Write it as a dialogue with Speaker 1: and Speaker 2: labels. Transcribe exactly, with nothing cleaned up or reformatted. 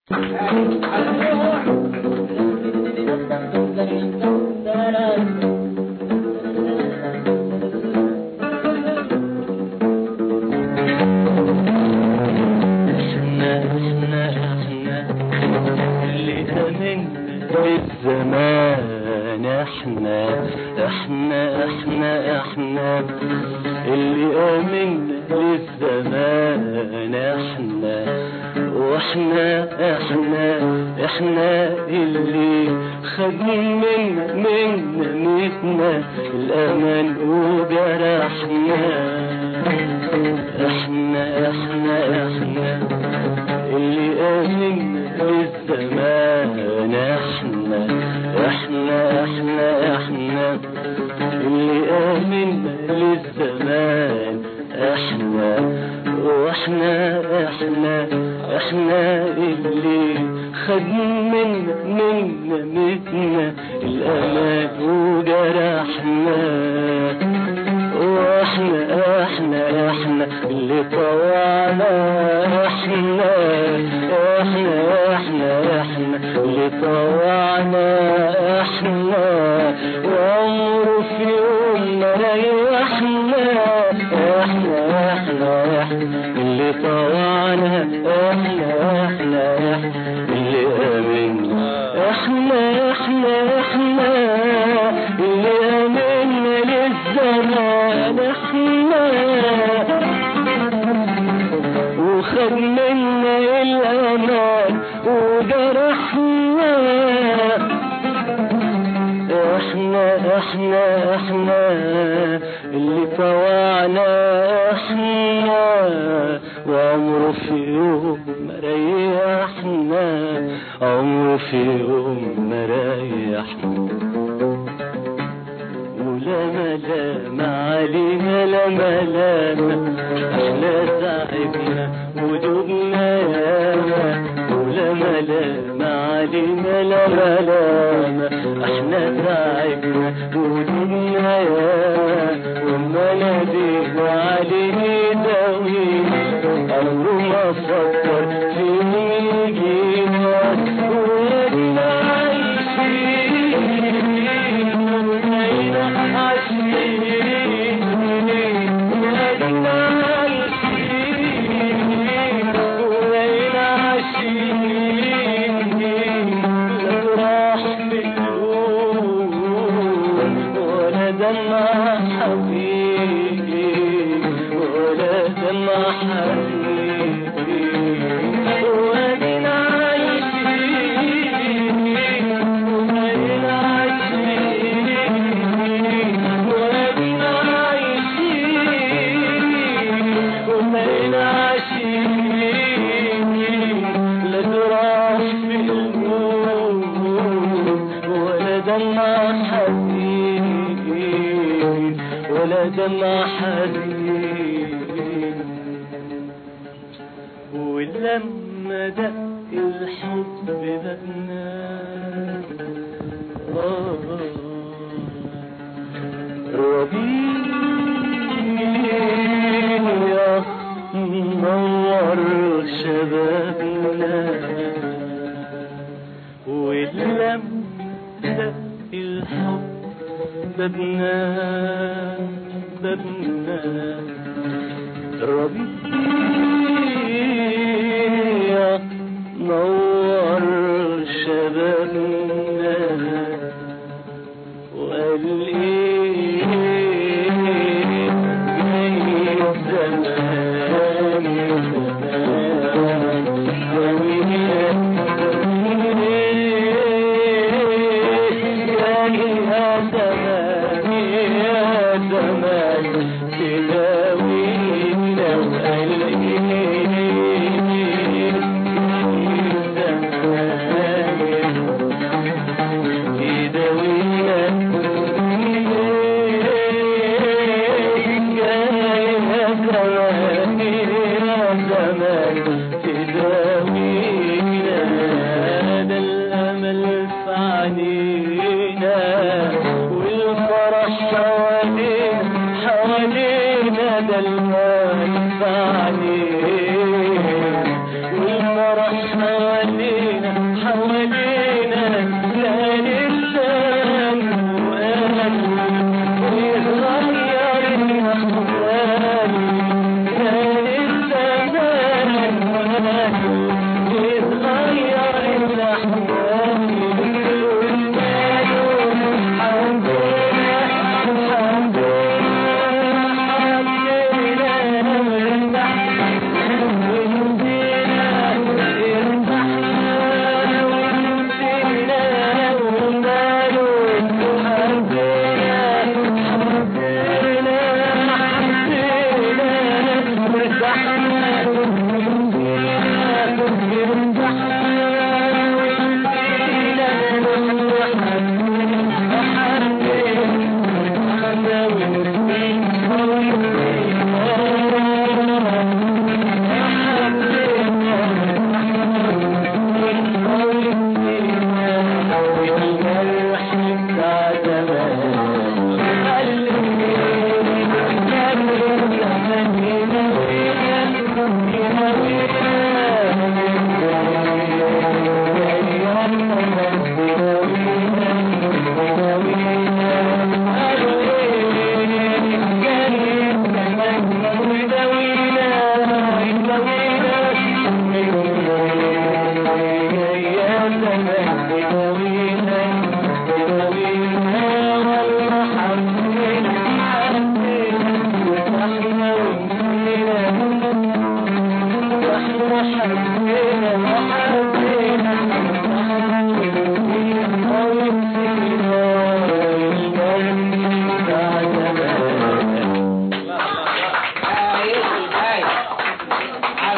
Speaker 1: بالزمان احنا احنا احنا احنا اللي آمن للزمان احنا واحنا احنا احنا اللي خد من من ميتنا الامان وجرحنا احنا احنا احنا اللي آمن للزمان احنا احنا احنا احنا اللي آمن للزمان احنا واحنا احنا احنا اللي خد من من ميتنا الامان وجرحنا واحنا احنا احنا اللي طوعنا احنا احنا احنا احنا اللي طوعنا احنا وعمره في يوم ما ريحنا احنا احنا احنا اللي طوعنا احنا احنا احنا اللي امنا احنا احنا احنا اللي امنا للزمان احنا وخد منا الامان وجرحنا احنا احنا احنا اللي طوعنا احنا وعمره في يوم ما ريحنا عمره في يوم ما ريحنا ولا ملام علينا لا ملام احنا تعبنا ودوبنا ياما ولا ملام علينا لا ملام احنا تعبنا ودوبنا ياما وما نادينا عليه داوينا عمره ما فكر فيه يجينا ولادنا عايشين ولادنا عايشين ولادنا عايشين ولادنا عايشين لا راح بالقلوب ولا دمع حبيبي ولا دمع حبيبي وادينا عايشين وادينا عايشين وادينا عايشين وادينا عايشين لا جراح في القلوب ولا دمع حبيبي ولا دمع حبيبي ولما دق الحب بابنا ربيع نور شبابنا ولما دق الحب بابنا بابنا ربيع نور شبابنا وقال ايه جاي الزمان حوالينا كان الزمان وقال ويتغير الأحوال كان الزمان وقال ويتغير الأحوال حبينا